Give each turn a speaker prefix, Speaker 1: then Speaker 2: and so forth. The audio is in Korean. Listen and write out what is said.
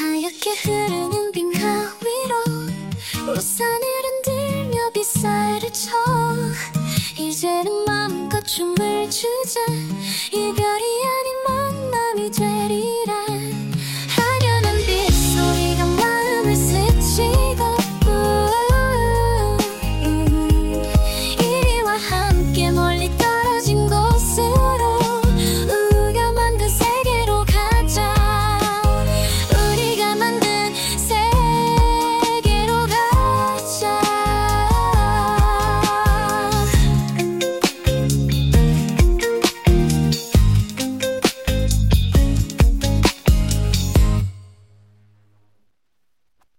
Speaker 1: 하얗게 흐르는 빙하 위로 우산을 흔들며 빗살을 쳐. 이제는 마음껏 춤을 추자. 이별이